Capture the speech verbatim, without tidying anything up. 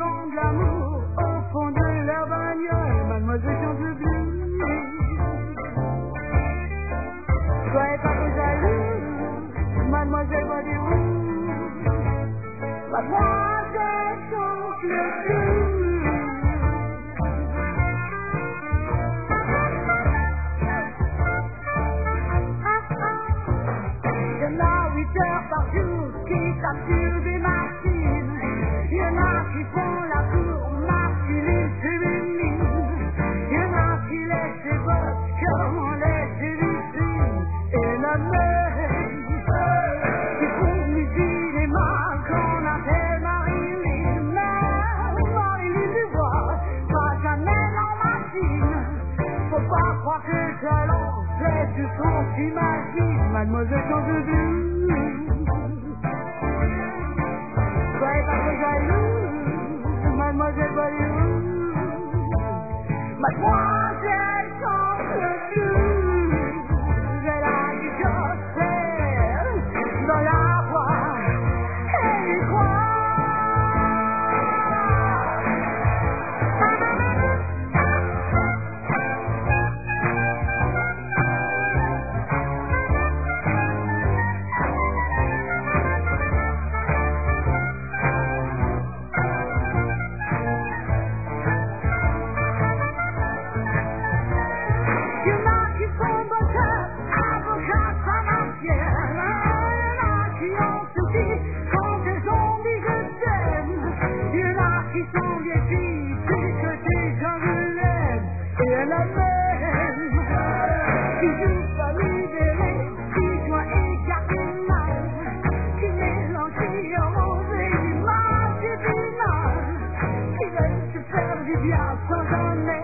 font de l'amour au fond de leur bagnole, mademoiselle Chanteloup. Soyez pas trop jaloux, mademoiselle Badiou. Mademoiselle Chanteloup. Il y en a huit heures par jour qui tapent sur des machines. Il y en a qui font la cour masculine, féminine. Il y en a qui laissent les bottes comme on laisse les vitrines. Et la même qui font musique des mains qu'on appelle Marilyn. Mais Marilyn Dubois va jamais en machine. Faut pas croire que le talent c'est tout ce qu'on s'imagine, mademoiselle Chanteloup. Soyez pas trop jaloux, mademoiselle Badiou. Mademoiselle Chanteloup, elle a du gospel dans la voix et y croit. Sans jamais